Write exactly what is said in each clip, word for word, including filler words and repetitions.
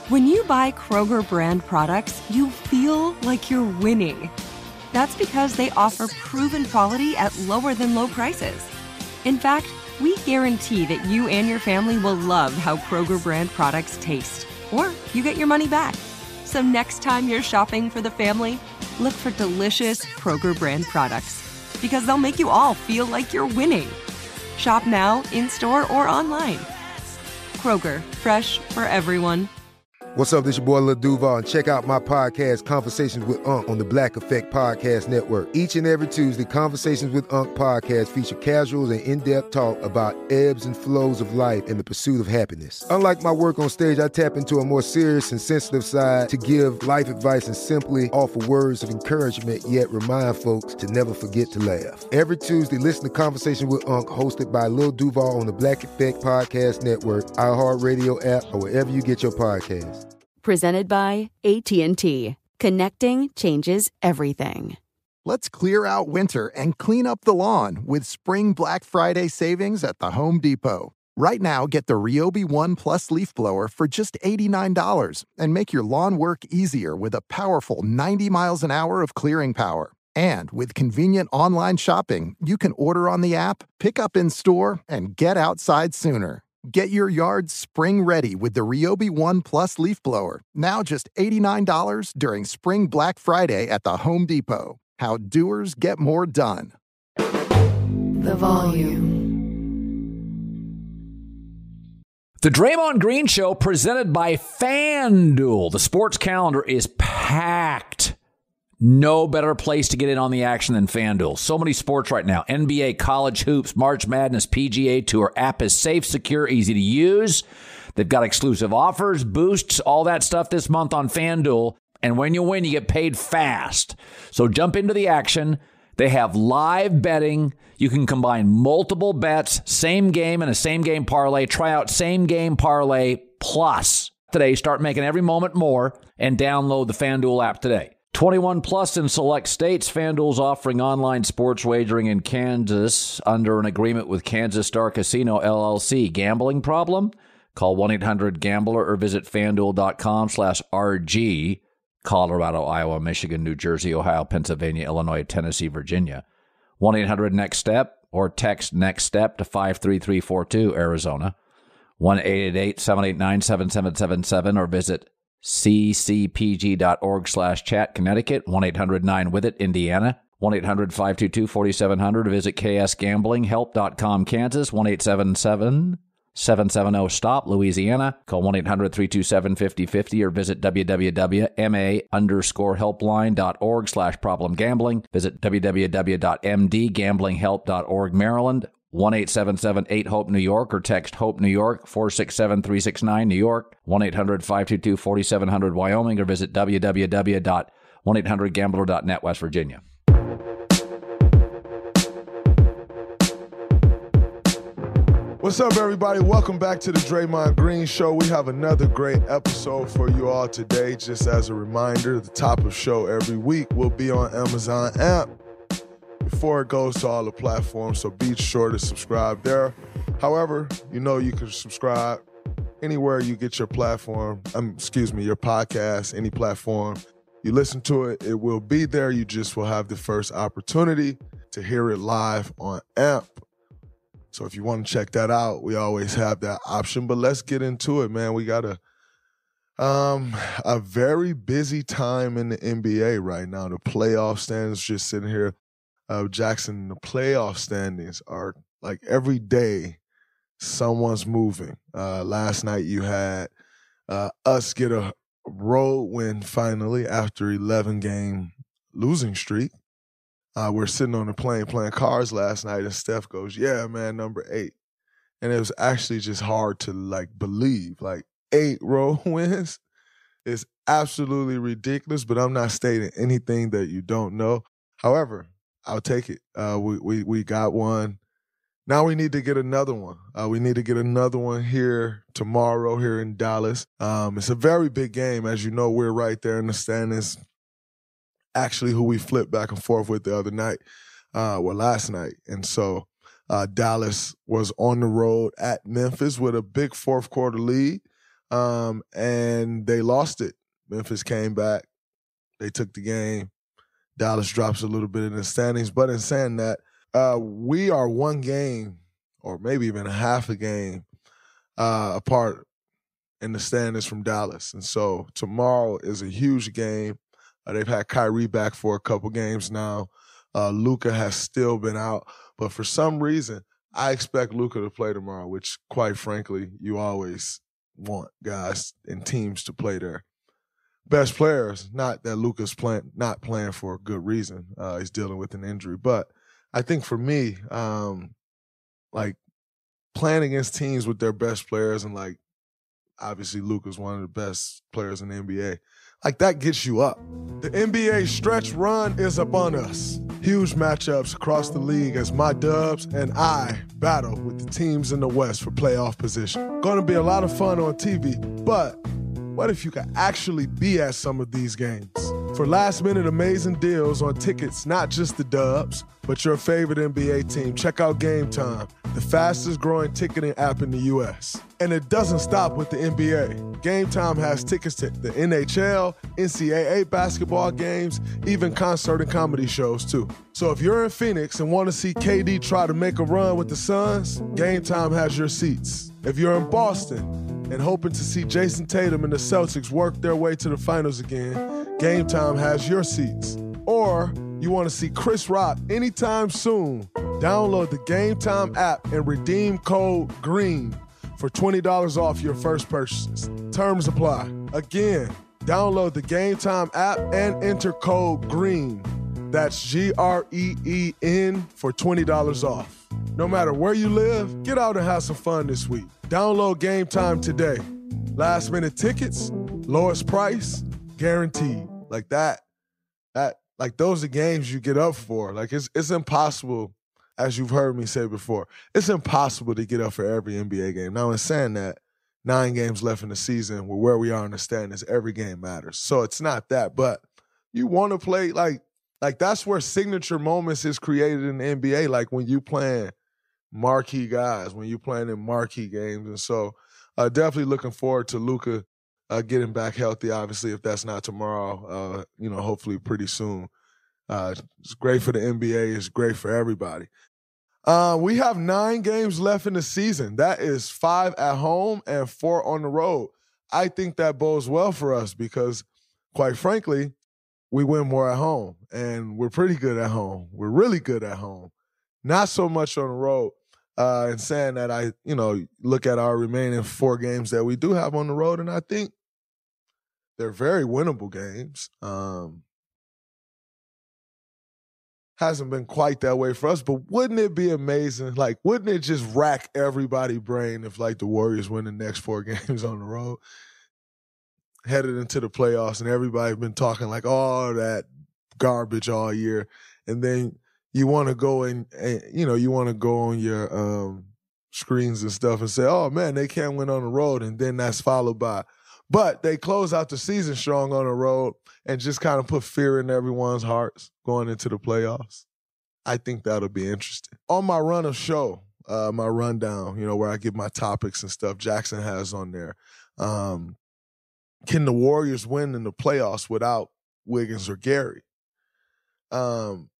When you buy Kroger brand products, you feel like you're winning. That's because they offer proven quality at lower than low prices. In fact, we guarantee that you and your family will love how Kroger brand products taste, or you get your money back. So next time you're shopping for the family, look for delicious Kroger brand products, because they'll make you all feel like you're winning. Shop now, in-store, or online. Kroger, fresh for everyone. What's up, this your boy Lil Duval, and check out my podcast, Conversations with Unc, on the Black Effect Podcast Network. Each and every Tuesday, Conversations with Unc podcast feature casual and in-depth talk about ebbs and flows of life and the pursuit of happiness. Unlike my work on stage, I tap into a more serious and sensitive side to give life advice and simply offer words of encouragement, yet remind folks to never forget to laugh. Every Tuesday, listen to Conversation with Unc, hosted by Lil Duval on the Black Effect Podcast Network, iHeartRadio app, or wherever you get your podcasts. Presented by A T and T. Connecting changes everything. Let's clear out winter and clean up the lawn with spring Black Friday savings at the Home Depot. Right now, get the Ryobi One Plus leaf blower for just eighty-nine dollars and make your lawn work easier with a powerful ninety miles an hour of clearing power. And with convenient online shopping, you can order on the app, pick up in store, and get outside sooner. Get your yard spring ready with the Ryobi One Plus leaf blower. Now just eighty-nine dollars during Spring Black Friday at the Home Depot. How doers get more done. The Volume. The Draymond Green Show, presented by FanDuel. The sports calendar is packed. No better place to get in on the action than FanDuel. So many sports right now. N B A, college hoops, March Madness, P G A Tour. App is safe, secure, easy to use. They've got exclusive offers, boosts, all that stuff this month on FanDuel. And when you win, you get paid fast. So jump into the action. They have live betting. You can combine multiple bets, same game and a same game parlay. Try out Same Game Parlay Plus today. Start making every moment more and download the FanDuel app today. twenty-one plus in select states. FanDuel's offering online sports wagering in Kansas under an agreement with Kansas Star Casino, L L C. Gambling problem? Call one eight hundred gambler or visit FanDuel.com slash RG. Colorado, Iowa, Michigan, New Jersey, Ohio, Pennsylvania, Illinois, Tennessee, Virginia. one eight hundred next step or text NEXT STEP to five three three four two, Arizona. one eight eight eight seven eight nine seven seven seven seven or visit ccpg.org slash chat, Connecticut. one eight hundred nine with it, Indiana. one eight hundred five two two four seven zero zero. Visit k s gambling help dot com, Kansas. one eight seven seven seven seven zero stop, Louisiana. Call one eight hundred three two seven five zero five zero or visit www.ma underscore helpline.org slash problem gambling. Visit www.mdgamblinghelp.org, Maryland. one eight seven seven eight hope New York or text HOPE New York four six seven three six nine, New York. one eight hundred five two two four seven zero zero, Wyoming, or visit w w w dot one eight hundred gambler dot net, West Virginia. What's up, everybody? Welcome back to the Draymond Green Show. We have another great episode for you all today. Just as a reminder, the top of show every week will be on Amazon app before it goes to all the platforms, so be sure to subscribe there. However, you know you can subscribe anywhere you get your platform, um, excuse me, your podcast, any platform. You listen to it, it will be there. You just will have the first opportunity to hear it live on A M P. So if you want to check that out, we always have that option. But let's get into it, man. We got a um a very busy time in the N B A right now. The playoff standings, just sitting here, uh, Jackson, the playoff standings are like every day someone's moving. Uh, last night you had uh, us get a road win finally after eleven game losing streak. Uh, we're sitting on the plane playing cards last night, and Steph goes, yeah, man, number eight. And it was actually just hard to, like, believe. Like, eight road wins is absolutely ridiculous, but I'm not stating anything that you don't know. However, I'll take it. Uh, we, we we got one. Now we need to get another one. Uh, we need to get another one here tomorrow here in Dallas. Um, it's a very big game. As you know, we're right there in the standings. Actually, who we flipped back and forth with the other night, uh, well, last night. And so uh, Dallas was on the road at Memphis with a big fourth quarter lead. um, and they lost it. Memphis came back. They took the game. Dallas drops a little bit in the standings. But in saying that, uh, we are one game or maybe even a half a game uh, apart in the standings from Dallas. And so tomorrow is a huge game. Uh, they've had Kyrie back for a couple games now. Uh, Luka has still been out. But for some reason, I expect Luka to play tomorrow, which, quite frankly, you always want guys and teams to play their best players. Not that Luka's playing, not playing for a good reason. Uh, he's dealing with an injury. But I think for me, um, like playing against teams with their best players, and like obviously Luka's one of the best players in the N B A, like that gets you up. The N B A stretch run is upon us. Huge matchups across the league as my Dubs and I battle with the teams in the West for playoff position. Going to be a lot of fun on T V, but what if you could actually be at some of these games? For last-minute amazing deals on tickets, not just the Dubs, but your favorite N B A team, check out Game Time, the fastest-growing ticketing app in the U S. And it doesn't stop with the N B A. Game Time has tickets to the N H L, N C double A basketball games, even concert and comedy shows, too. So if you're in Phoenix and want to see K D try to make a run with the Suns, Game Time has your seats. If you're in Boston and hoping to see Jason Tatum and the Celtics work their way to the finals again, Game Time has your seats. Or you want to see Chris Rock anytime soon, download the Game Time app and redeem code GREEN for twenty dollars off your first purchases. Terms apply. Again, download the Game Time app and enter code GREEN. That's G R E E N for twenty dollars off. No matter where you live, get out and have some fun this week. Download Game Time today. Last minute tickets, lowest price, guaranteed. Like that, that, like those are games you get up for. Like it's it's impossible, as you've heard me say before, it's impossible to get up for every N B A game. Now, in saying that, nine games left in the season, we're where we are in the standings, every game matters. So it's not that, but you want to play, like, like that's where signature moments is created in the N B A, like when you playing marquee guys, when you playing in marquee games. And so uh, definitely looking forward to Luka uh, getting back healthy, obviously, if that's not tomorrow, uh, you know, hopefully pretty soon. Uh, it's great for the N B A. It's great for everybody. Uh, we have nine games left in the season. That is five at home and four on the road. I think that bodes well for us because, quite frankly, we win more at home, and we're pretty good at home. We're really good at home. Not so much on the road. Uh, and saying that, I, you know, look at our remaining four games that we do have on the road, and I think they're very winnable games. Um, hasn't been quite that way for us, but wouldn't it be amazing? Like, wouldn't it just rack everybody's brain if, like, the Warriors win the next four games on the road, headed into the playoffs, and everybody's been talking like all that garbage all year, and then you want to go and, and you know, you want to go on your um, screens and stuff and say, oh, man, they can't win on the road, and then that's followed by, but they close out the season strong on the road and just kind of put fear in everyone's hearts going into the playoffs. I think that'll be interesting. On my run of show, uh, my rundown, you know, where I give my topics and stuff, Jackson has on there, um, can the Warriors win in the playoffs without Wiggins or Gary? Um,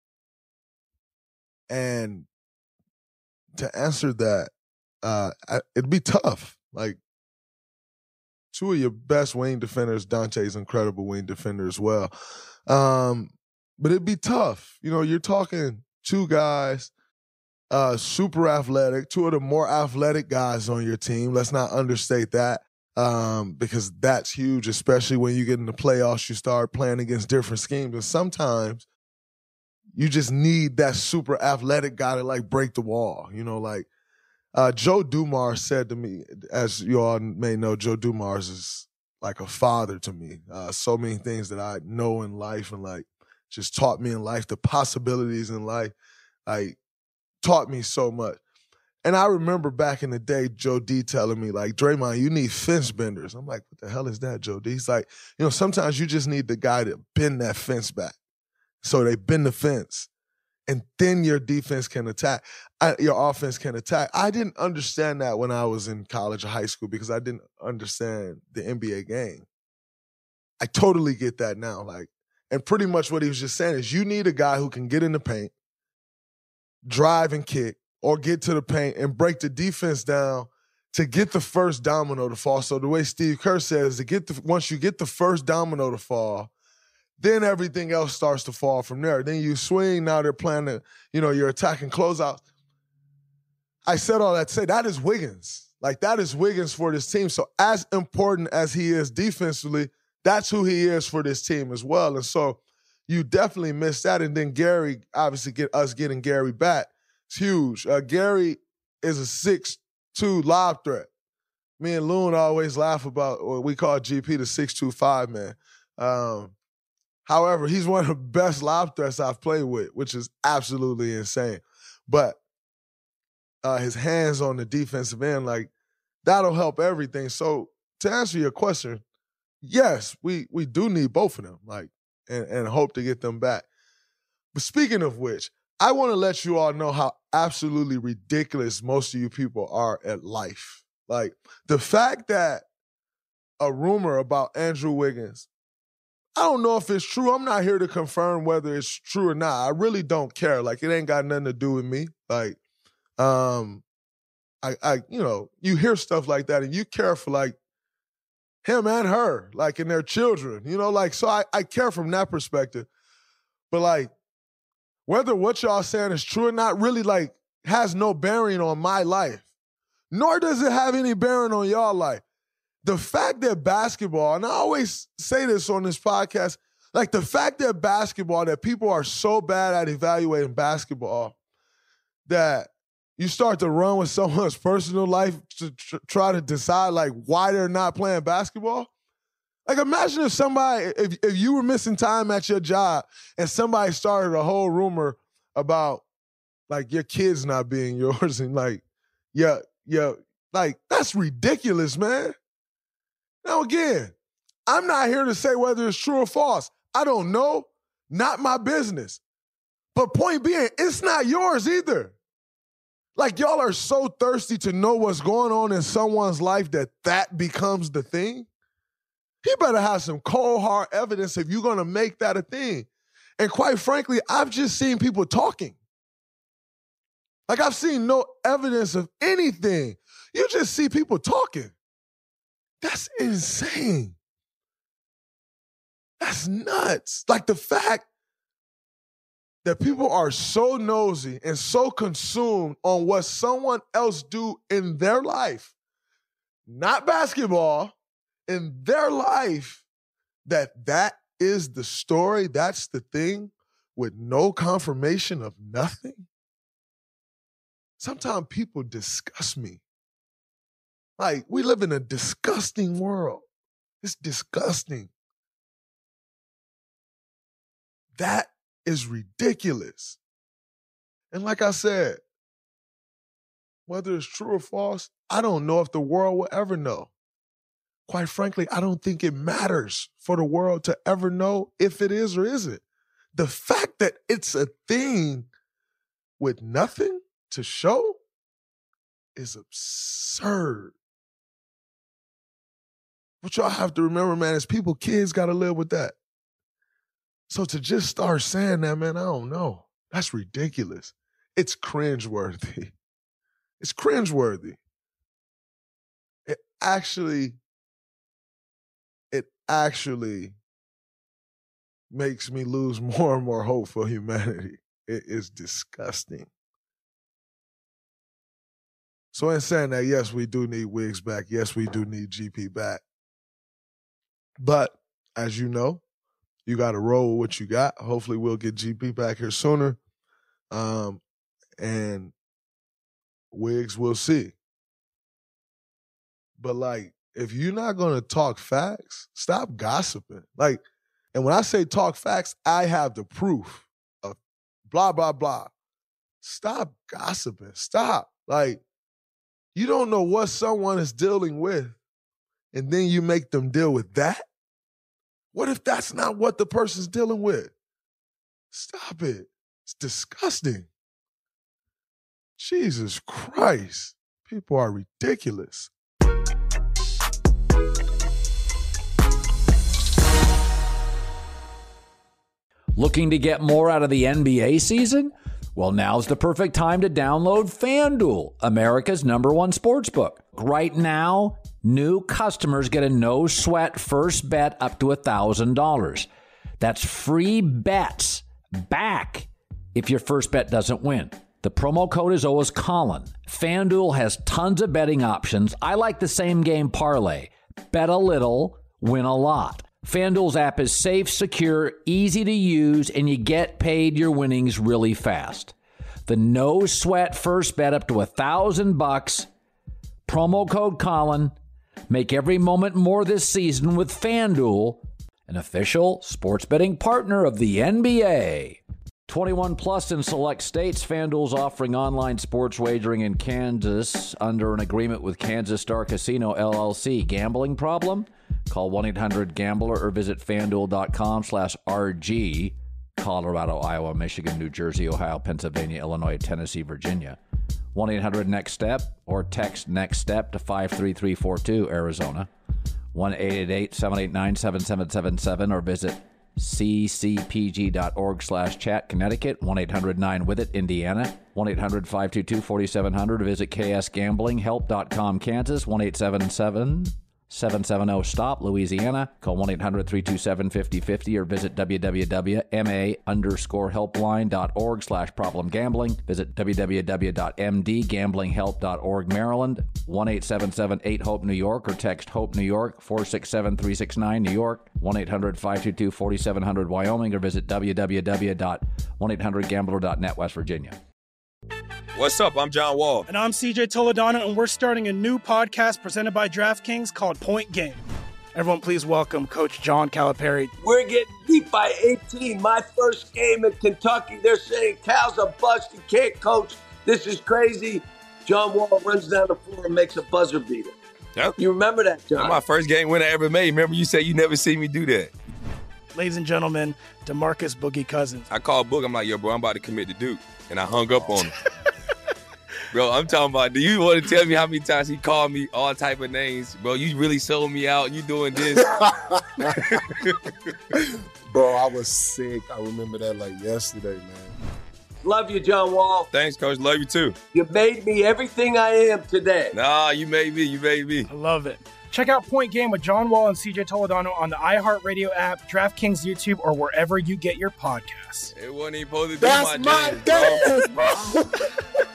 and to answer that, uh, I, it'd be tough. Like, two of your best wing defenders, Dante's incredible wing defender as well. Um, but it'd be tough. You know, you're talking two guys, uh, super athletic, two of the more athletic guys on your team. Let's not understate that. Um, because that's huge, especially when you get in the playoffs, you start playing against different schemes. And sometimes you just need that super athletic guy to, like, break the wall. You know, like uh, Joe Dumars said to me, as you all may know, Joe Dumars is like a father to me. Uh, so many things that I know in life and, like, just taught me in life, the possibilities in life, like, taught me so much. And I remember back in the day, Joe D telling me, like, Draymond, you need fence benders. I'm like, what the hell is that, Joe D? He's like, you know, sometimes you just need the guy to bend that fence back. So they bend the fence. and then your defense can attack, I, your offense can attack. I didn't understand that when I was in college or high school because I didn't understand the N B A game. I totally get that now. Like, and pretty much what he was just saying is you need a guy who can get in the paint, drive and kick, or get to the paint and break the defense down to get the first domino to fall. So the way Steve Kerr says, to get the, once you get the first domino to fall, then everything else starts to fall from there. Then you swing, now they're playing, the, you know, you're attacking closeouts. I said all that to say that is Wiggins. Like, that is Wiggins for this team. So as important as he is defensively, that's who he is for this team as well. And so you definitely missed that. And then Gary, obviously, get us getting Gary back, it's huge. Uh, Gary is a six two lob threat. Me and Loon always laugh about what we call G P the six two five man. Um, however, he's one of the best lob threats I've played with, which is absolutely insane. But uh, his hands on the defensive end, like, that'll help everything. So to answer your question, yes, we we do need both of them, like, and, and hope to get them back. But speaking of which, I want to let you all know how absolutely ridiculous most of you people are at life. Like, the fact that a rumor about Andrew Wiggins, I don't know if it's true. I'm not here to confirm whether it's true or not. I really don't care. Like, it ain't got nothing to do with me. Like, um, I, I, you know, you hear stuff like that and you care for, like, him and her, like, and their children, you know, like, so I, I care from that perspective. But, like, whether what y'all saying is true or not really, like, has no bearing on my life, nor does it have any bearing on y'all life. The fact that basketball, and I always say this on this podcast, like, the fact that basketball, that people are so bad at evaluating basketball that you start to run with someone's personal life to tr- try to decide, like, why they're not playing basketball. Like, imagine if somebody, if, if you were missing time at your job and somebody started a whole rumor about, like, your kids not being yours and, like, yeah, yeah, like, that's ridiculous, man. Now, again, I'm not here to say whether it's true or false. I don't know. Not my business. But point being, it's not yours either. Like, y'all are so thirsty to know what's going on in someone's life that that becomes the thing. He better have some cold, hard evidence if you're going to make that a thing. And quite frankly, I've just seen people talking. Like, I've seen no evidence of anything. You just see people talking. That's insane. That's nuts. Like, the fact that people are so nosy and so consumed on what someone else do in their life, not basketball, in their life, that that is the story, that's the thing, with no confirmation of nothing. Sometimes people disgust me. Like, we live in a disgusting world. It's disgusting. That is ridiculous. And like I said, whether it's true or false, I don't know if the world will ever know. Quite frankly, I don't think it matters for the world to ever know if it is or isn't. The fact that it's a thing with nothing to show is absurd. What y'all have to remember, man, is people, kids got to live with that. So to just start saying that, man, I don't know. That's ridiculous. It's cringeworthy. It's cringeworthy. It actually, it actually makes me lose more and more hope for humanity. It is disgusting. So in saying that, yes, we do need Wiggs back. Yes, we do need G P back. But as you know, you got to roll with what you got. Hopefully we'll get G P back here sooner. Um, and Wiggs, we'll see. But, like, if you're not going to talk facts, stop gossiping. Like, and when I say talk facts, I have the proof of blah, blah, blah. Stop gossiping. Stop. Like, you don't know what someone is dealing with, and then you make them deal with that? What if that's not what the person's dealing with? Stop it. It's disgusting. Jesus Christ. People are ridiculous. Looking to get more out of the N B A season? Well, now's the perfect time to download FanDuel, America's number one sportsbook. Right now, new customers get a no-sweat first bet up to one thousand dollars. That's free bets back if your first bet doesn't win. The promo code is always Colin. FanDuel has tons of betting options. I like the same game parlay. Bet a little, win a lot. FanDuel's app is safe, secure, easy to use, and you get paid your winnings really fast. The no-sweat first bet up to a thousand bucks. Promo code Colin. Make every moment more this season with FanDuel, an official sports betting partner of the N B A. twenty-one plus in select states. FanDuel's offering online sports wagering in Kansas under an agreement with Kansas Star Casino, L L C. Gambling problem? Call one eight hundred gambler or visit FanDuel.com slash RG. Colorado, Iowa, Michigan, New Jersey, Ohio, Pennsylvania, Illinois, Tennessee, Virginia. one eight hundred next step or text next step to five three three four two, Arizona. one eight eight eight seven eight nine seven seven seven seven or visit ccpg.org slash chat, Connecticut. one eight hundred nine with it, Indiana. one eight hundred five two two four seven zero zero. Visit k s gambling help dot com, Kansas. one eight seven seven seven seven zero stop, Louisiana. Call one eight hundred three two seven five zero five zero or visit www.ma underscore helpline.org slash problem gambling. Visit www.mdgamblinghelp.org, Maryland. one eight seven seven eight hope New York or text HOPE New York four six seven three six nine, New York. one eight hundred five two two four seven zero zero, Wyoming, or visit www dot one eight hundred gambler dot net, West Virginia. What's up? I'm John Wall. And I'm C J Toledano, and we're starting a new podcast presented by DraftKings called Point Game. Everyone, please welcome Coach John Calipari. We're getting beat by eighteen. My first game in Kentucky, they're saying Cal's a bust. He can't coach. This is crazy. John Wall runs down the floor and makes a buzzer beater. Yep. You remember that, John? That's my first game winner I ever made. Remember you said you never see me do that. Ladies and gentlemen, DeMarcus Boogie Cousins. I called Boog. I'm like, yo, bro, I'm about to commit to Duke. And I hung up on him. Bro, I'm talking about, do you want to tell me how many times he called me all type of names? Bro, you really sold me out. You doing this. Bro, I was sick. I remember that like yesterday, man. Love you, John Wall. Thanks, Coach. Love you, too. You made me everything I am today. Nah, you made me. You made me. I love it. Check out Point Game with John Wall and C J Toledano on the iHeartRadio app, DraftKings YouTube, or wherever you get your podcasts. It wasn't even supposed to be That's my, my dance, dance, bro.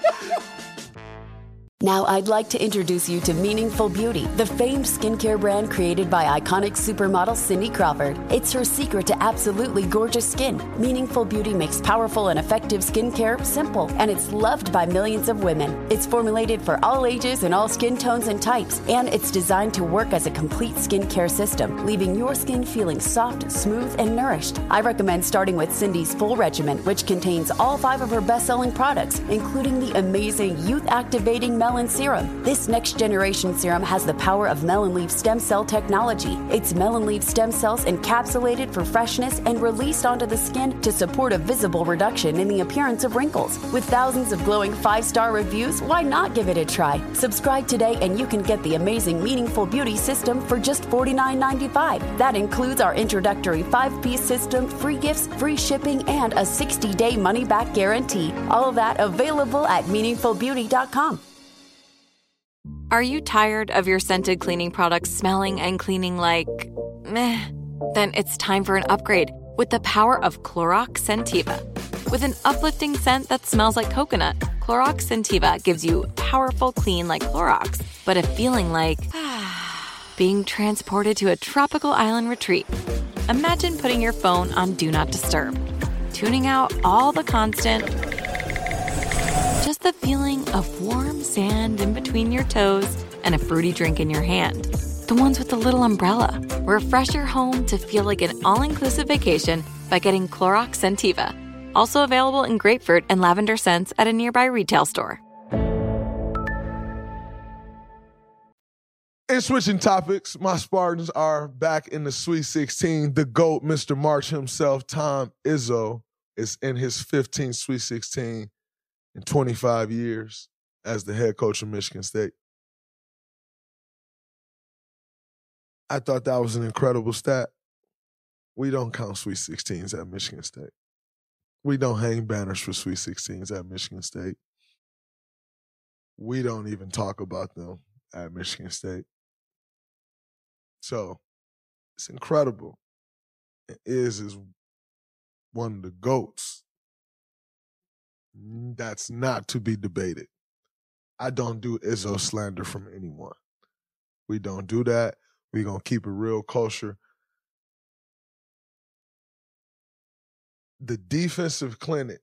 Now I'd like to introduce you to Meaningful Beauty, the famed skincare brand created by iconic supermodel Cindy Crawford. It's her secret to absolutely gorgeous skin. Meaningful Beauty makes powerful and effective skincare simple, and it's loved by millions of women. It's formulated for all ages and all skin tones and types, and it's designed to work as a complete skincare system, leaving your skin feeling soft, smooth, and nourished. I recommend starting with Cindy's full regimen, which contains all five of her best-selling products, including the amazing youth-activating Melon Serum. This next-generation serum has the power of Melon Leaf stem cell technology. It's Melon Leaf stem cells encapsulated for freshness and released onto the skin to support a visible reduction in the appearance of wrinkles. With thousands of glowing five-star reviews, why not give it a try? Subscribe today and you can get the amazing Meaningful Beauty system for just forty-nine ninety-five. That includes our introductory five-piece system, free gifts, free shipping, and a sixty-day money-back guarantee. All of that available at meaningful beauty dot com. Are you tired of your scented cleaning products smelling and cleaning like meh? Then it's time for an upgrade with the power of Clorox Scentiva. With an uplifting scent that smells like coconut, Clorox Scentiva gives you powerful clean like Clorox, but a feeling like being transported to a tropical island retreat. Imagine putting your phone on Do Not Disturb, tuning out all the constant, just the feeling of warm sand in between your toes and a fruity drink in your hand. The ones with the little umbrella. Refresh your home to feel like an all-inclusive vacation by getting Clorox Scentiva. Also available in grapefruit and lavender scents at a nearby retail store. And switching topics, my Spartans are back in the Sweet sixteen. The GOAT, Mister March himself, Tom Izzo, is in his fifteenth Sweet sixteen in twenty-five years as the head coach of Michigan State. I thought that was an incredible stat. We don't count Sweet sixteens at Michigan State. We don't hang banners for Sweet sixteens at Michigan State. We don't even talk about them at Michigan State. So it's incredible. It is is one of the GOATs. That's not to be debated. I don't do Izzo slander from anyone. We don't do that. We're going to keep it real kosher. The defensive clinic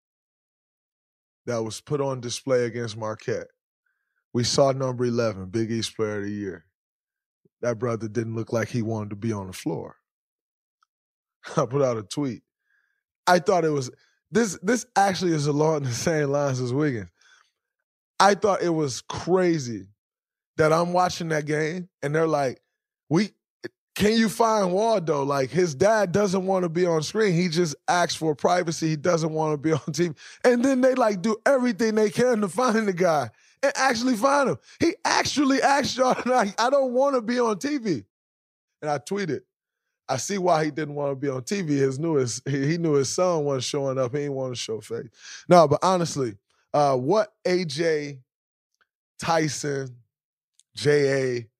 that was put on display against Marquette, we saw number eleven, Big East Player of the Year. That brother didn't look like he wanted to be on the floor. I put out a tweet. I thought it was, this This actually is along the same lines as Wiggins. I thought it was crazy that I'm watching that game and they're like, we, can you find Waldo? Like, his dad doesn't want to be on screen. He just asks for privacy. He doesn't want to be on T V. And then they, like, do everything they can to find the guy and actually find him. He actually asked y'all, like, I don't want to be on T V. And I tweeted, I see why he didn't want to be on T V. His knew his, he, he knew his son wasn't showing up. He didn't want to show face. No, but honestly, uh, what A J, Tyson, J A,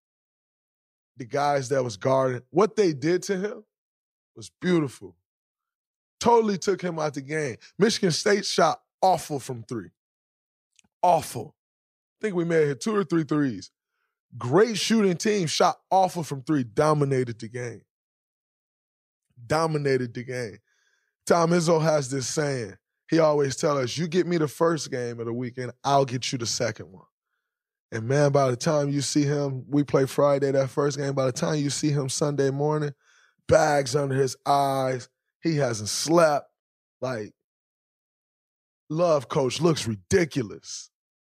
the guys that was guarding, what they did to him was beautiful. Totally took him out the game. Michigan State shot awful from three. Awful. I think we may have hit two or three threes. Great shooting team, shot awful from three, dominated the game. Dominated the game. Tom Izzo has this saying. He always tells us, you get me the first game of the weekend, I'll get you the second one. And, man, by the time you see him, we play Friday, that first game, by the time you see him Sunday morning, bags under his eyes, he hasn't slept. Like, love coach looks ridiculous.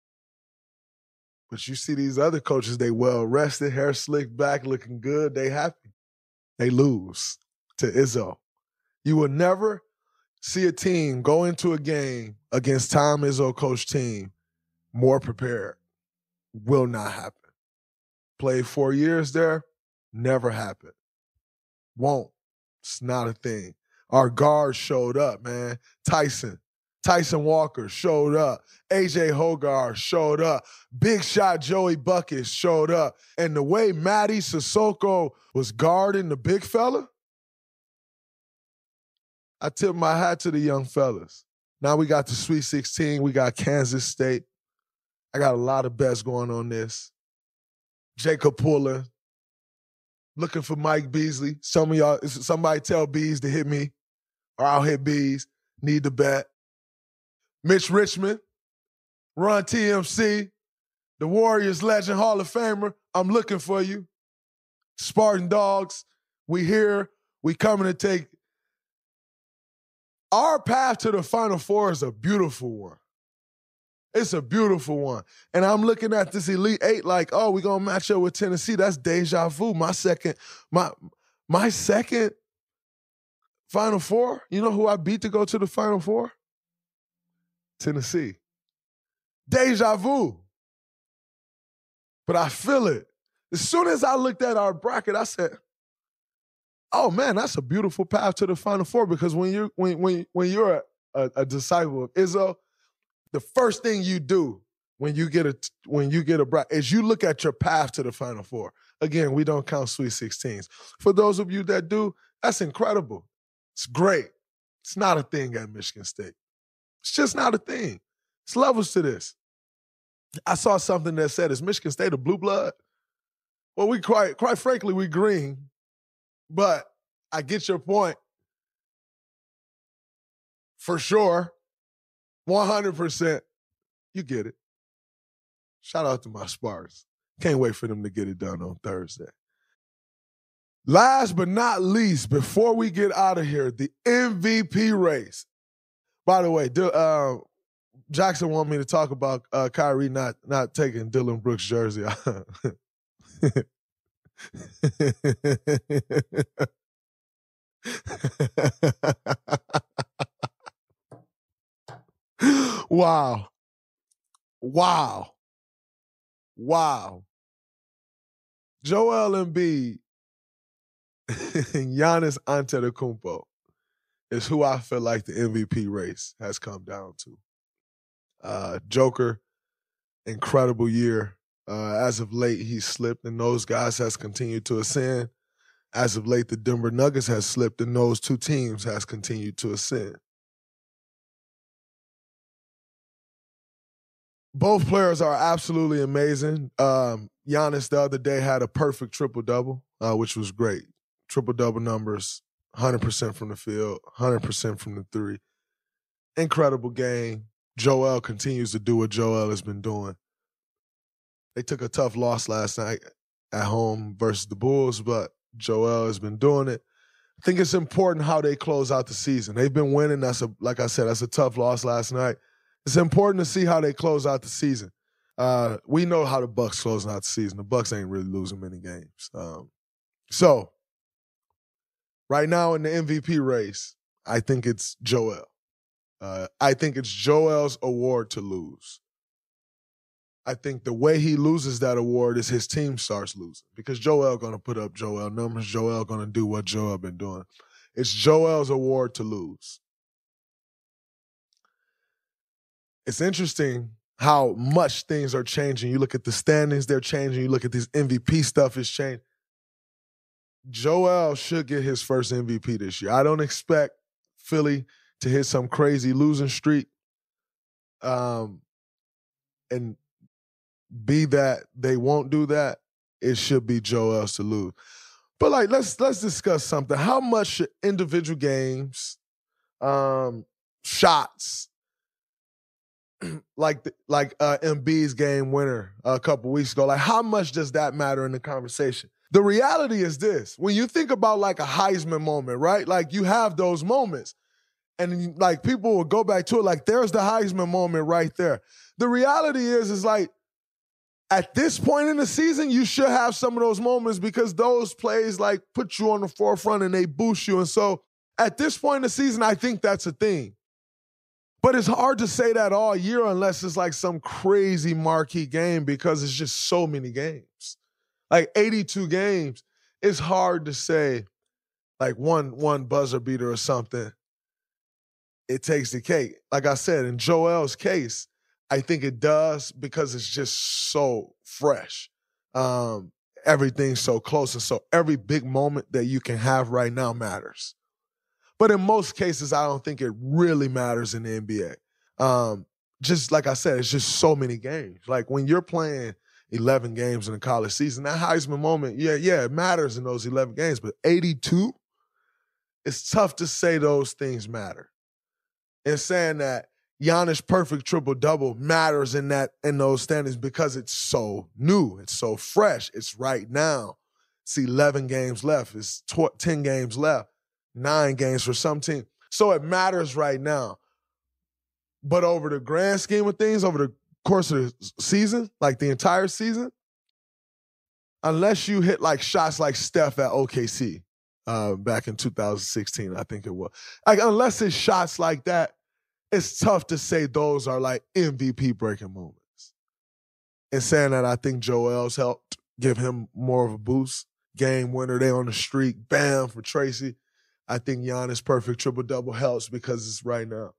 But you see these other coaches, they well-rested, hair slicked back, looking good, they happy. They lose to Izzo. You will never see a team go into a game against Tom Izzo coach team more prepared. Will not happen. Played four years there, never happened. Won't. It's not a thing. Our guards showed up, man. Tyson. Tyson Walker showed up. A J Hogarth showed up. Big shot Joey Buckets showed up. And the way Matty Sissoko was guarding the big fella, I tip my hat to the young fellas. Now we got the Sweet sixteen. We got Kansas State. I got a lot of bets going on this. Jacob Pullen. Looking for Mike Beasley. Some of y'all, somebody tell Bees to hit me, or I'll hit Bees. Need the bet. Mitch Richmond. Run T M C. The Warriors legend Hall of Famer. I'm looking for you. Spartan Dogs. We here. We coming to take. Our path to the Final Four is a beautiful one. It's a beautiful one. And I'm looking at this Elite Eight like, oh, we're going to match up with Tennessee. That's deja vu. My second, my, my second Final Four, you know who I beat to go to the Final Four? Tennessee. Deja vu. But I feel it. As soon as I looked at our bracket, I said, oh, man, that's a beautiful path to the Final Four, because when you're, when, when, when you're a, a, a disciple of Izzo, the first thing you do when you get a when you get a bracket is you look at your path to the Final Four. Again, we don't count Sweet sixteens. For those of you that do, that's incredible. It's great. It's not a thing at Michigan State. It's just not a thing. It's levels to this. I saw something that said, is Michigan State a blue blood? Well, we quite quite frankly, we green, but I get your point. For sure. one hundred percent. You get it. Shout out to my Spartans. Can't wait for them to get it done on Thursday. Last but not least, before we get out of here, the M V P race. By the way, uh, Jackson wanted me to talk about uh, Kyrie not, not taking Dylan Brooks' jersey. Wow. Wow. Wow. Joel Embiid and Giannis Antetokounmpo is who I feel like the M V P race has come down to. Uh, Joker, incredible year. Uh, as of late, he's slipped, and those guys has continued to ascend. As of late, the Denver Nuggets has slipped, and those two teams has continued to ascend. Both players are absolutely amazing. Um, Giannis the other day had a perfect triple-double, uh, which was great. Triple-double numbers, one hundred percent from the field, one hundred percent from the three. Incredible game. Joel continues to do what Joel has been doing. They took a tough loss last night at home versus the Bulls, but Joel has been doing it. I think it's important how they close out the season. They've been winning. That's a, like I said, that's a tough loss last night. It's important to see how they close out the season. Uh, we know how the Bucks closing out the season. The Bucks ain't really losing many games. Um, so, right now in the M V P race, I think it's Joel. Uh, I think it's Joel's award to lose. I think the way he loses that award is his team starts losing because Joel going to put up Joel numbers. Joel going to do what Joel been doing. It's Joel's award to lose. It's interesting how much things are changing. You look at the standings, they're changing. You look at this M V P stuff, it's changing. Joel should get his first M V P this year. I don't expect Philly to hit some crazy losing streak. Um, and be that they won't do that, it should be Joel's to lose. But like, let's let's discuss something. How much should individual games, um, shots, like the, like uh, Embiid's game winner a couple weeks ago, like how much does that matter in the conversation? The reality is this: when you think about like a Heisman moment, right? Like you have those moments, and like people will go back to it, like there's the Heisman moment right there. The reality is, is like, at this point in the season, you should have some of those moments because those plays like put you on the forefront and they boost you. And so at this point in the season, I think that's a thing. But it's hard to say that all year unless it's like some crazy marquee game because it's just so many games. Like eighty-two games, it's hard to say like one, one buzzer beater or something. It takes the cake. Like I said, in Joel's case, I think it does because it's just so fresh. Um, everything's so close. And so every big moment that you can have right now matters. But in most cases, I don't think it really matters in the N B A. Um, just like I said, it's just so many games. Like when you're playing eleven games in a college season, that Heisman moment, yeah, yeah, it matters in those eleven games. But eighty-two, it's tough to say those things matter. And saying that Giannis' perfect triple-double matters in that in those standings because it's so new. It's so fresh. It's right now. It's eleven games left. It's ten games left. Nine games for some team. So it matters right now. But over the grand scheme of things, over the course of the season, like the entire season, unless you hit like shots like Steph at O K C uh, back in two thousand sixteen, I think it was. Like unless it's shots like that, it's tough to say those are like M V P breaking moments. And saying that, I think Joel's helped give him more of a boost. Game winner, they on the streak, bam, for Tracy. I think Giannis' perfect triple-double helps because it's right now.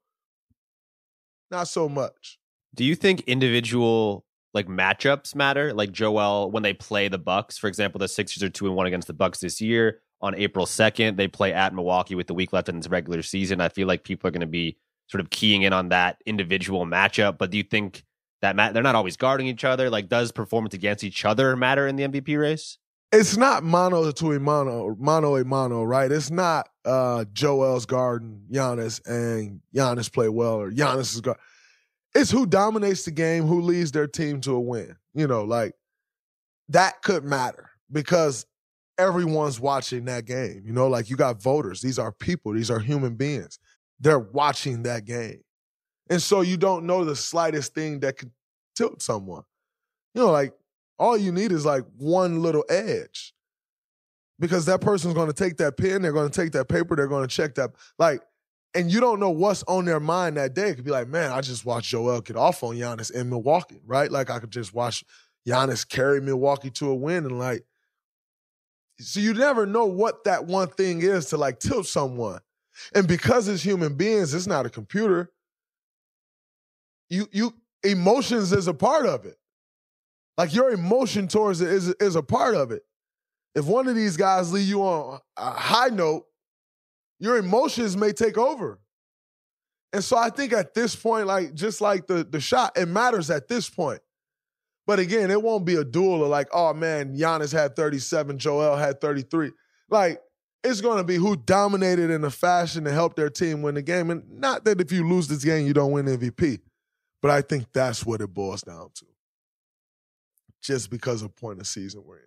Not so much. Do you think individual like matchups matter? Like Joel, when they play the Bucks, for example, the Sixers are two and one against the Bucks this year. On April second, they play at Milwaukee with the week left in its regular season. I feel like people are going to be sort of keying in on that individual matchup. But do you think that ma- they're not always guarding each other? Like, does performance against each other matter in the M V P race? It's not mano to a mano, mano a mano, right? It's not uh, Joel's guarding Giannis and Giannis play well or Giannis is guard. It's who dominates the game, who leads their team to a win. You know, like that could matter because everyone's watching that game. You know, like you got voters. These are people. These are human beings. They're watching that game. And so you don't know the slightest thing that could tilt someone. You know, like all you need is like one little edge because that person's going to take that pen, they're going to take that paper, they're going to check that. Like And you don't know what's on their mind that day. It could be like, man, I just watched Joel get off on Giannis in Milwaukee, right? Like I could just watch Giannis carry Milwaukee to a win and like, so you never know what that one thing is to like tilt someone. And because it's human beings, it's not a computer. You, you, emotions is a part of it. Like your emotion towards it is, is a part of it. If one of these guys leave you on a high note, your emotions may take over. And so I think at this point, like just like the, the shot, it matters at this point. But again, it won't be a duel of like, oh man, Giannis had thirty-seven, Joel had thirty-three. Like, it's going to be who dominated in a fashion to help their team win the game. And not that if you lose this game, you don't win M V P. But I think that's what it boils down to. Just because of point of season we're in.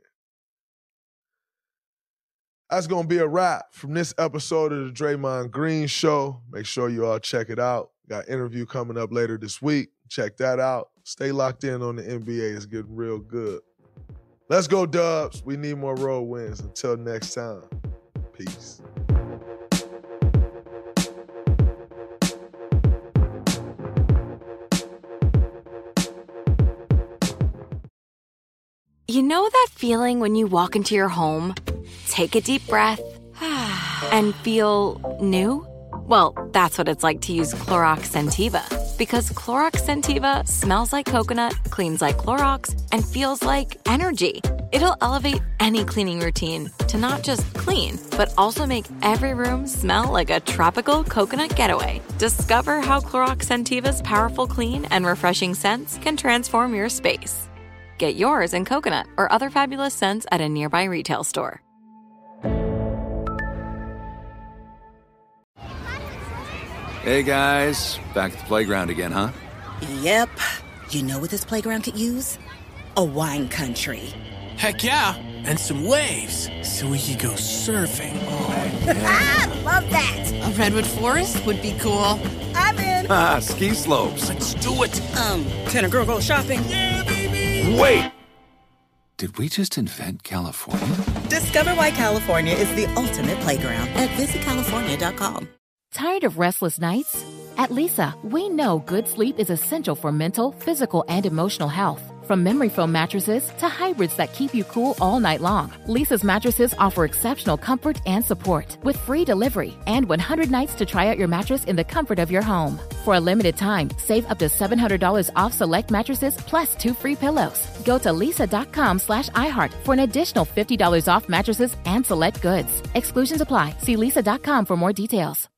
That's going to be a wrap from this episode of the Draymond Green Show. Make sure you all check it out. Got an interview coming up later this week. Check that out. Stay locked in on the N B A. It's getting real good. Let's go, Dubs. We need more road wins. Until next time, peace. You know that feeling when you walk into your home, take a deep breath, and feel new? Well, that's what it's like to use Clorox Scentiva. Because Clorox Scentiva smells like coconut, cleans like Clorox, and feels like energy. It'll elevate any cleaning routine to not just clean, but also make every room smell like a tropical coconut getaway. Discover how Clorox Scentiva's powerful clean and refreshing scents can transform your space. Get yours in coconut or other fabulous scents at a nearby retail store. Hey guys, back at the playground again, huh? Yep. You know what this playground could use? A wine country. Heck yeah, and some waves so we could go surfing. Oh, yeah. Love that. A redwood forest would be cool. I'm in. Ah, ski slopes. Let's do it. Um, can a girl go shopping? Yeah, baby. Wait. Did we just invent California? Discover why California is the ultimate playground at visit california dot com. Tired of restless nights? At Leesa, we know good sleep is essential for mental, physical, and emotional health. From memory foam mattresses to hybrids that keep you cool all night long, Leesa's mattresses offer exceptional comfort and support with free delivery and one hundred nights to try out your mattress in the comfort of your home. For a limited time, save up to seven hundred dollars off select mattresses plus two free pillows. Go to leesa.com slash iHeart for an additional fifty dollars off mattresses and select goods. Exclusions apply. See leesa dot com for more details.